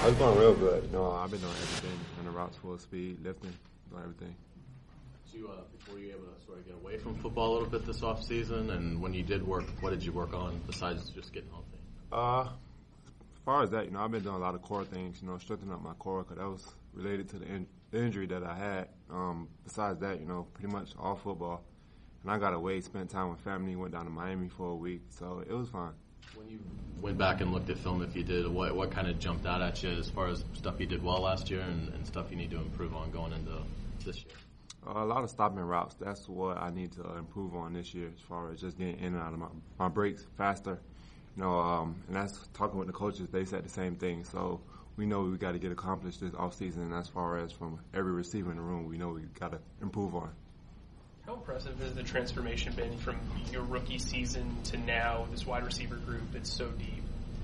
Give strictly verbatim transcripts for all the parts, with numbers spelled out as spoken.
I was going real good. You know, I've been doing everything on the routes, full speed, lifting, doing everything. So you, uh, before you were able to sort of get away from football a little bit this off season, and when you did work, what did you work on besides just getting healthy? Uh, as far as that, you know, I've been doing a lot of core things. You know, strengthening up my core because that was related to the, in- the injury that I had. Um, besides that, you know, pretty much all football. And I got away, spent time with family, went down to Miami for a week, so it was fun. When you went back and looked at film, if you did, what what kind of jumped out at you as far as stuff you did well last year and, and stuff you need to improve on going into this year? Uh, a lot of stopping routes. That's what I need to improve on this year as far as just getting in and out of my, my breaks faster. You know, um, and that's talking with the coaches. They said the same thing. So we know we got to get accomplished this offseason. And as far as from every receiver in the room, we know we got to improve on. How impressive has the transformation been from your rookie season to now, this wide receiver group that's so deep?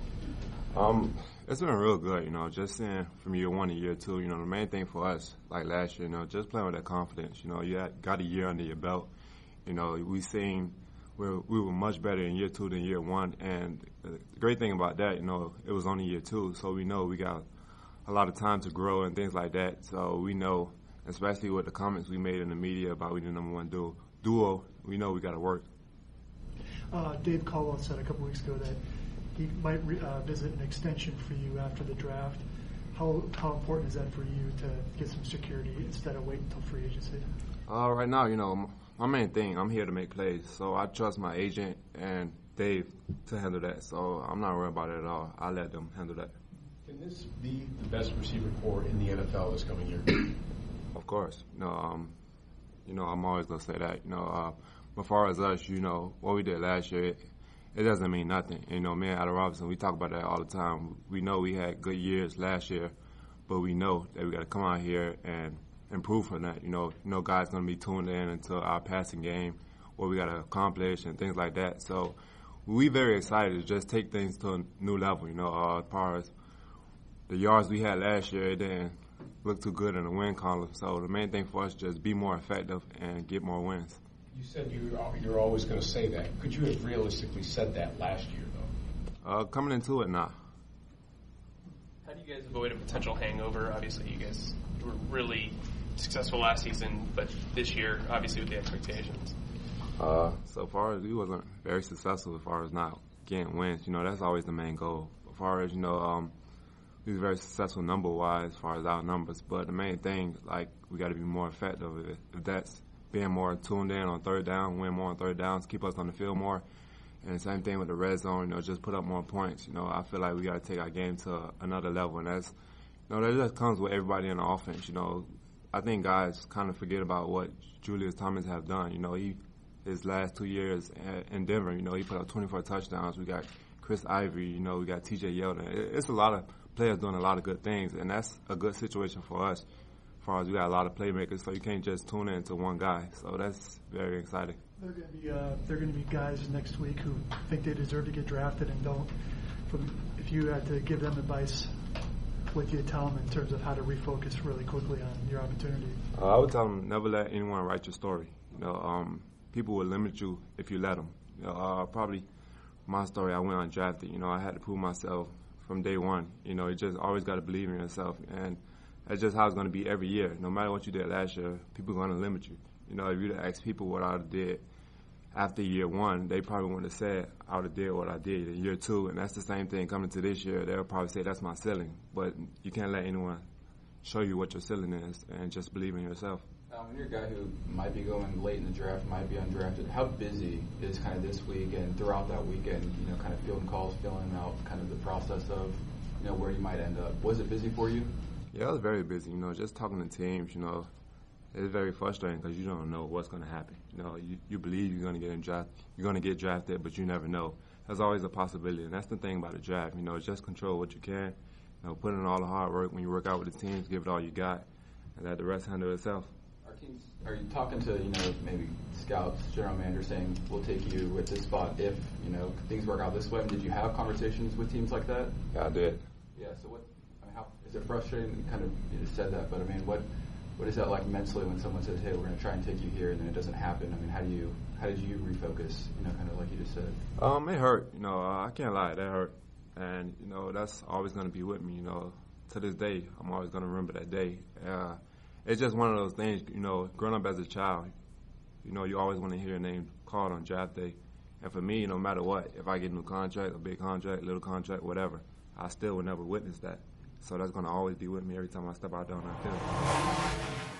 Um, it's been real good, you know, just seeing from year one to year two, you know, the main thing for us, like last year, you know, just playing with that confidence, you know, you had, got a year under your belt. You know, we seen where we were much better in year two than year one, and the great thing about that, you know, it was only year two, so we know we got a lot of time to grow and things like that, so we know, especially with the comments we made in the media about we the number one duo, duo we know we got to work. Uh, Dave Caldwell said a couple weeks ago that he might re- uh, visit an extension for you after the draft. How how important is that for you to get some security instead of waiting until free agency? Uh, right now, you know, my main thing, I'm here to make plays, so I trust my agent and Dave to handle that, so I'm not worried about it at all. I let them handle that. Can this be the best receiver core in the N F L this coming year? Of course. You know, um, you know, I'm always going to say that. You know, uh, as far as us, you know, what we did last year, it, it doesn't mean nothing. You know, me and Allen Robinson, we talk about that all the time. We know we had good years last year, but we know that we got to come out here and improve from that. You know, you know, guys going to be tuned in into our passing game, what we got to accomplish and things like that. So we very excited to just take things to a new level. You know, uh, as far as the yards we had last year, it didn't look too good in the win column. So the main thing for us is just be more effective and get more wins. You said you, you're always going to say that. Could you have realistically said that last year, though? Uh, coming into it, nah. How do you guys avoid a potential hangover? Obviously, you guys were really successful last season, but this year, obviously, with the expectations. Uh, so far as we wasn't very successful as far as not getting wins. You know, that's always the main goal. As far as, you know, um, we was very successful number-wise as far as our numbers, but the main thing, like, we got to be more effective. If, if that's being more tuned in on third down, win more on third downs, keep us on the field more. And the same thing with the red zone, you know, just put up more points. You know, I feel like we got to take our game to another level, and that's, you know, that just comes with everybody in the offense. You know, I think guys kind of forget about what Julius Thomas have done. You know, he his last two years in Denver, you know, he put up twenty-four touchdowns. We got Chris Ivory, you know, we got T J Yeldon. It's a lot of players doing a lot of good things, and that's a good situation for us as far as we got a lot of playmakers, so you can't just tune in to one guy. So that's very exciting. There are going to be uh, there are going to be guys next week who think they deserve to get drafted and don't. From, if you had to give them advice, what do you tell them in terms of how to refocus really quickly on your opportunity? Uh, I would tell them never let anyone write your story. You know, um, people will limit you if you let them. You know, uh, probably my story, I went undrafted. You know, I had to prove myself from day one. You know, you just always got to believe in yourself, and that's just how it's going to be every year. No matter what you did last year, people are going to limit you. You know, if you ask people what I did after year one, they probably wouldn't have said I would have did what I did in year two, and that's the same thing coming to this year. They'll probably say that's my ceiling, but you can't let anyone show you what your ceiling is, and just believe in yourself. Um, when you're a guy who might be going late in the draft, might be undrafted, how busy is kind of this week and throughout that weekend, you know, kind of fielding calls, filling out kind of the process of, you know, where you might end up? Was it busy for you? Yeah, it was very busy. You know, just talking to teams, you know, it's very frustrating because you don't know what's going to happen. You know, you, you believe you're going to get in draft, you're going to get drafted, but you never know. There's always a possibility, and that's the thing about the draft. You know, just control what you can. You know, put in all the hard work when you work out with the teams, give it all you got, and let the rest handle itself. Are teams, are you talking to, you know, maybe scouts, general manager saying we'll take you at this spot if, you know, things work out this way? I mean, did you have conversations with teams like that? Yeah, I did. Yeah. So what? I mean, how is it frustrating? You kind of you just said that, but I mean, what? What is that like mentally when someone says, "Hey, we're going to try and take you here," and then it doesn't happen? I mean, how do you, how did you refocus? You know, kind of like you just said. Um, it hurt. You know, uh, I can't lie, that hurt, and you know that's always going to be with me. You know, to this day, I'm always going to remember that day. Uh, it's just one of those things, you know, growing up as a child, you know, you always want to hear your name called on draft day. And for me, no matter what, if I get a new contract, a big contract, little contract, whatever, I still will never witness that. So that's going to always be with me every time I step out there on that field.